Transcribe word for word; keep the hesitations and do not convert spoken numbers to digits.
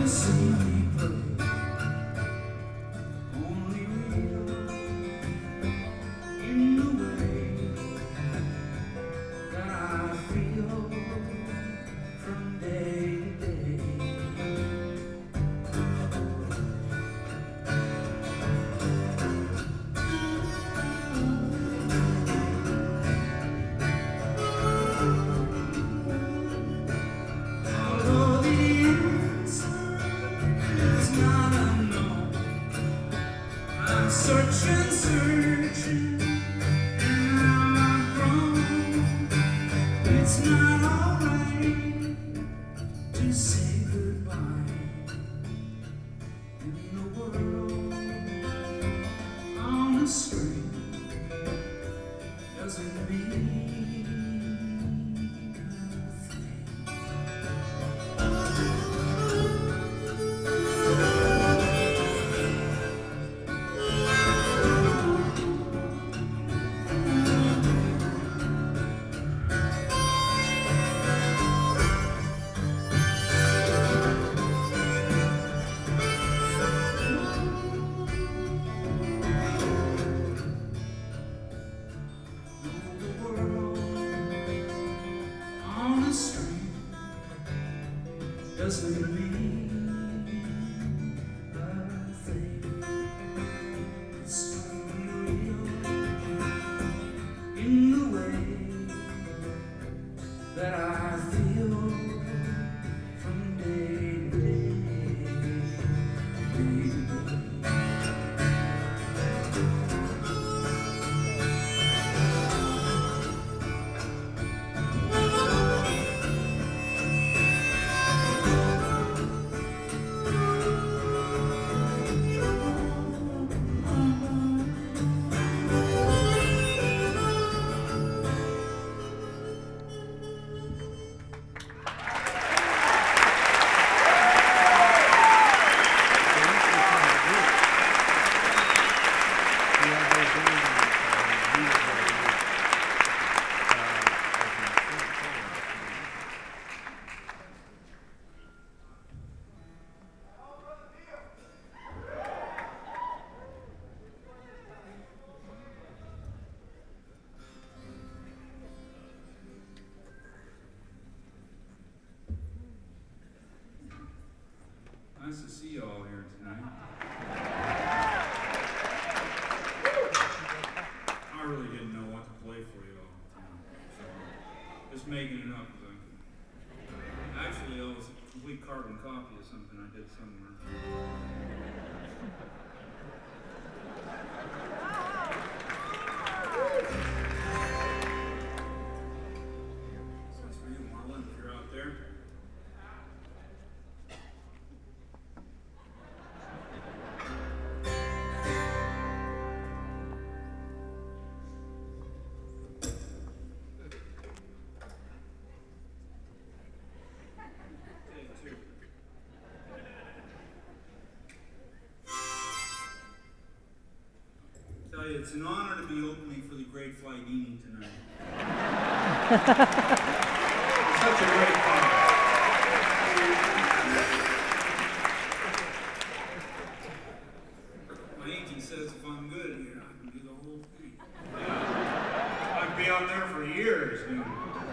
Nice to see you all here tonight. I really didn't know what to play for you all tonight, so just making it up as I could. Actually, it was a complete carbon copy of something I did somewhere. That's for you, Marlon, if you're out there. It's an honor to be opening for the great Flydini tonight. It's such a great part. My agent says if I'm good here, I can do the whole thing. Yeah. I'd be out there for years, you know.